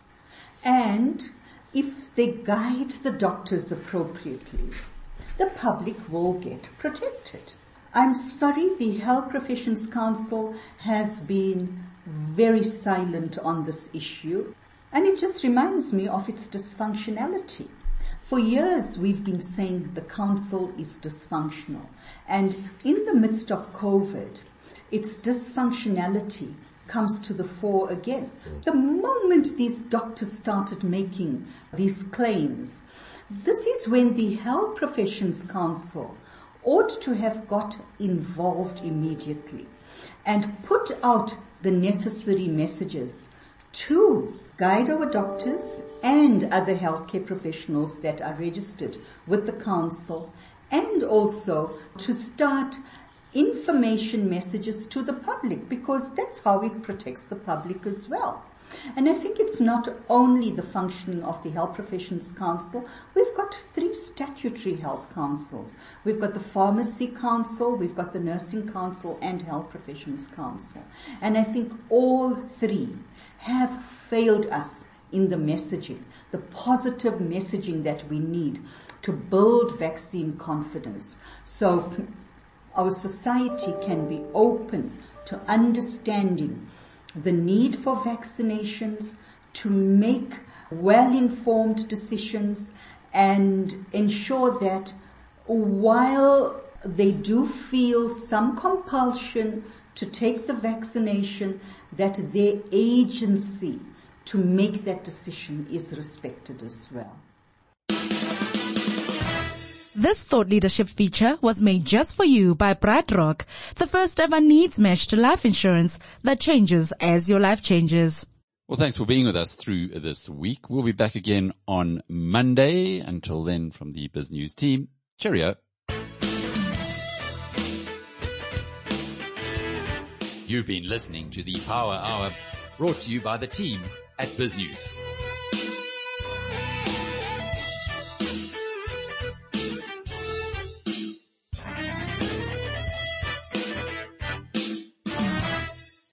And if they guide the doctors appropriately, the public will get protected. I'm sorry, the Health Professions Council has been very silent on this issue, and it just reminds me of its dysfunctionality. For years we've been saying the council is dysfunctional, and in the midst of COVID, its dysfunctionality comes to the fore again. The moment these doctors started making these claims, this is when the Health Professions Council ought to have got involved immediately and put out the necessary messages to guide our doctors and other healthcare professionals that are registered with the council, and also to start information messages to the public, because that's how it protects the public as well. And I think it's not only the functioning of the Health Professions Council. We've got three statutory health councils. We've got the Pharmacy Council, we've got the Nursing Council, and Health Professions Council. And I think all three have failed us in the messaging, the positive messaging that we need to build vaccine confidence. So our society can be open to understanding the need for vaccinations, to make well-informed decisions and ensure that while they do feel some compulsion to take the vaccination, that their agency to make that decision is respected as well. This thought leadership feature was made just for you by BrightRock, the first ever needs-matched life insurance that changes as your life changes. Well, thanks for being with us through this week. We'll be back again on Monday. Until then, from the Biz News team, cheerio. You've been listening to the Power Hour, brought to you by the team at Biz News.